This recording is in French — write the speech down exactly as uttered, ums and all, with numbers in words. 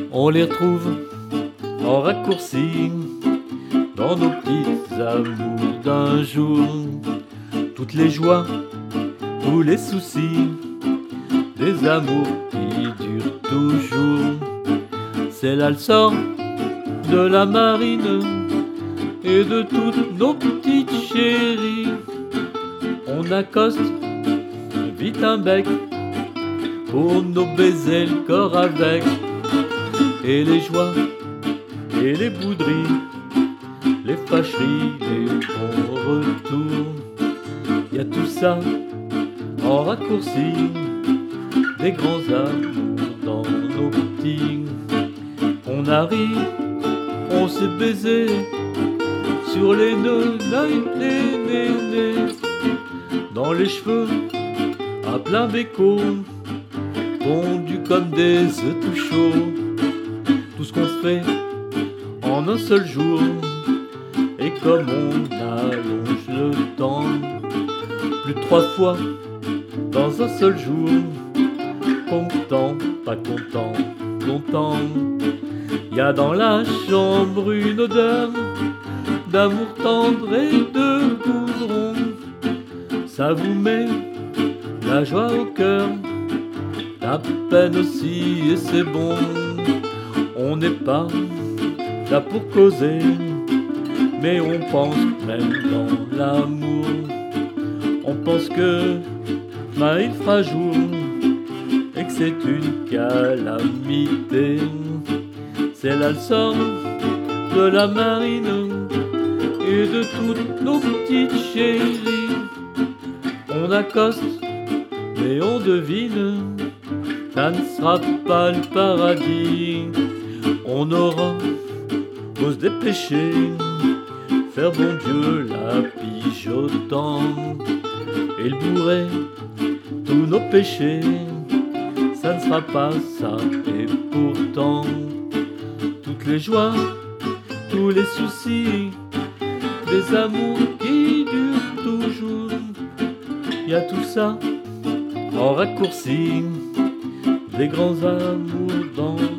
On les retrouve en raccourci dans nos petites amours d'un jour. Toutes les joies, tous les soucis, des amours qui durent toujours. C'est là le sort de la marine et de toutes nos petites chéries. On accoste vite un bec pour nous baiser le corps avec. Et les joies et les bouderies, les fâcheries, les bons retours, y a tout ça en raccourci, des grands amours dans nos petits. On arrive, on s'est baisé sur les nœuds, les nénés, dans les cheveux à plein béco, fondus comme des œufs tout chauds. Tout ce qu'on se fait en un seul jour, et comme on allonge le temps, plus de trois fois dans un seul jour, content, pas content, longtemps. Y a dans la chambre une odeur d'amour tendre et de goudron. Ça vous met la joie au cœur, la peine aussi, et c'est bon. On n'est pas là pour causer, mais on pense même dans l'amour. On pense que demain il fera jour et que c'est une calamité. C'est là le sort de la marine et de toutes nos petites chéries. On accoste, mais on devine, ça ne sera pas le paradis. On aura beau se dépêcher, faire bon Dieu la pige au temps, et le bourrer tous nos péchés, ça ne sera pas ça. Et pourtant, toutes les joies, tous les soucis, des amours qui durent toujours, y a tout ça en raccourci, des grands amours dans